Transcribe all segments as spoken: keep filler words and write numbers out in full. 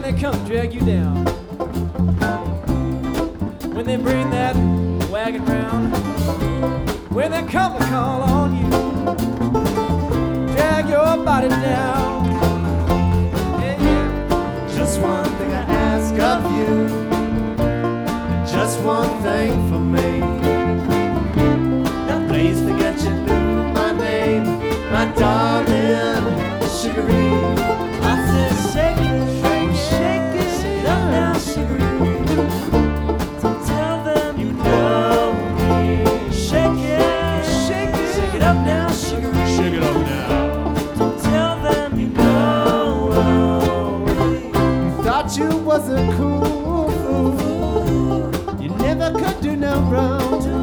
they come drag you down, when they bring that wagon round, when they come to call on you, drag your body down. Yeah, yeah. Just one thing I ask of you, just one thing for me. Now please forget you knew my name, my darling Sugaree. I said shake it, shake it, shake it, shake it up now, Sugaree. Don't tell them you know me. Shake it, shake it, shake it up now, Sugaree. Shake it up now. Don't tell them you know me. You thought you was a cool fool, you never could do no wrong.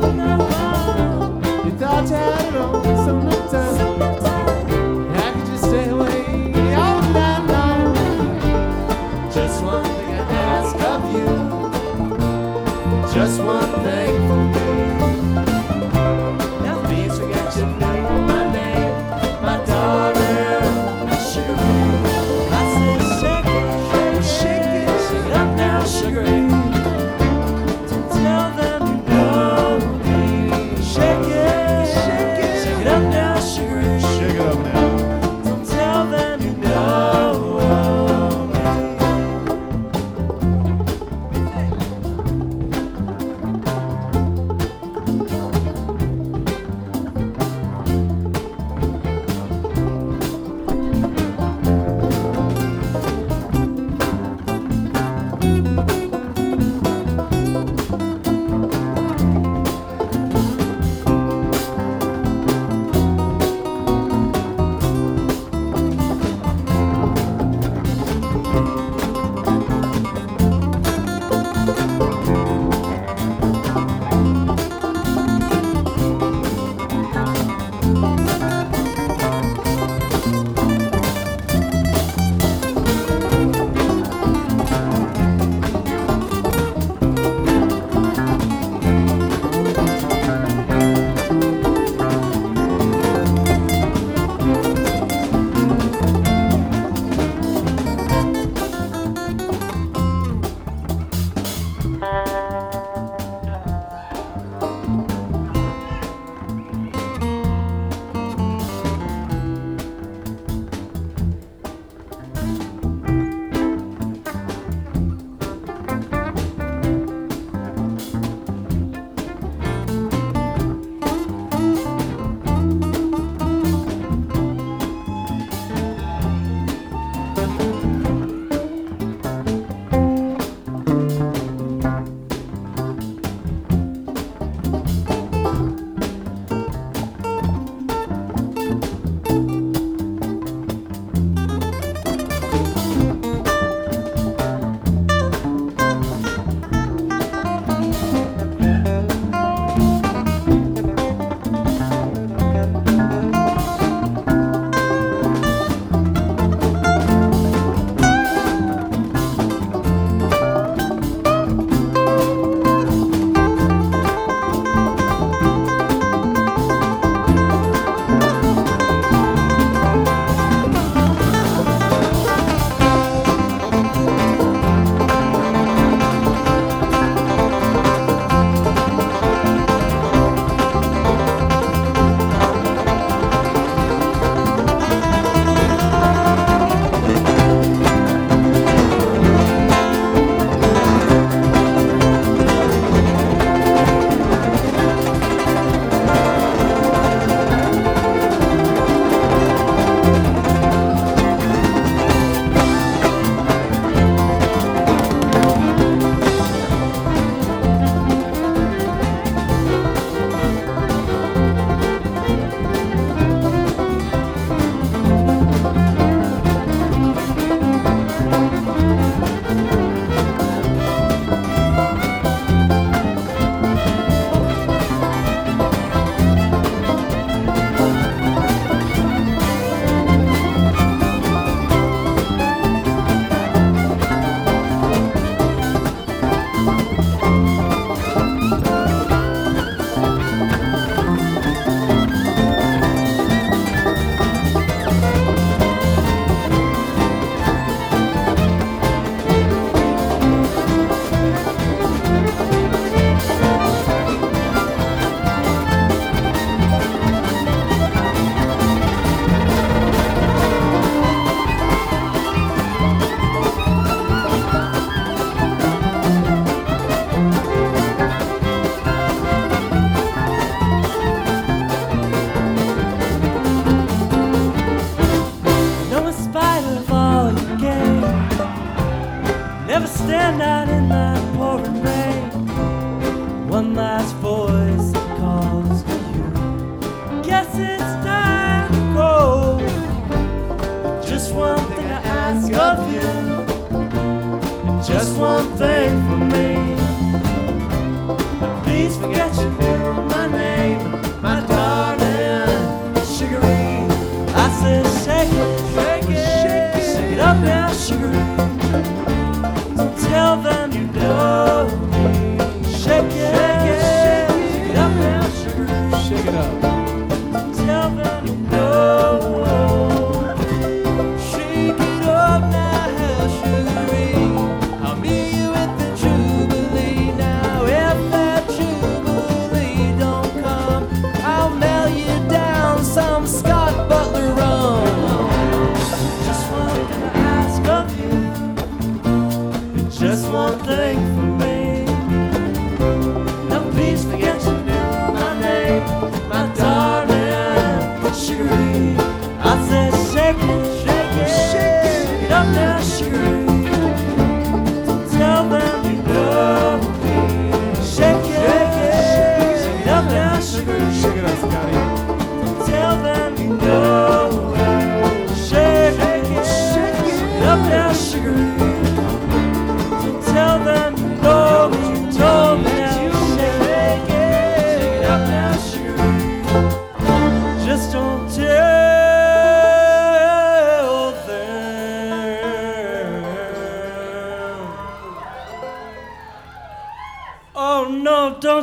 You thought you had it all, so no time. How could you stay away all night long? Just one thing I ask of you, just one thing for me. Now please forget you know my name, my darling Sugaree. I said shake it, shake it, shake it, shake it up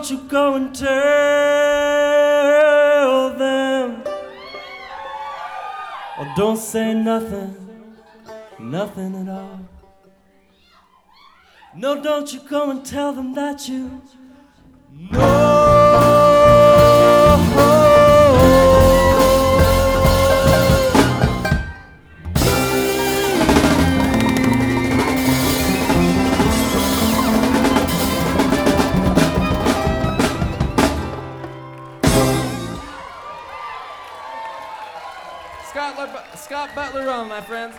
don't you go and tell them. Or don't say nothing, nothing at all. No, don't you go and tell them that you know. Scott, Le- Scott Butler Run, my friends.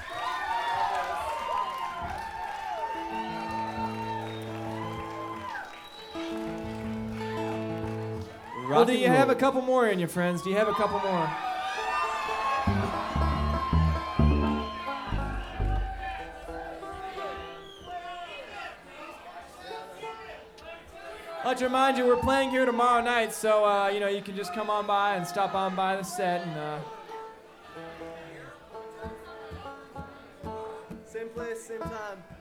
Well, do you have a couple more in you, friends? Do you have a couple more? I'd like to remind you, we're playing here tomorrow night, so uh, you know you can just come on by and stop on by the set and. Uh, Same place, same time.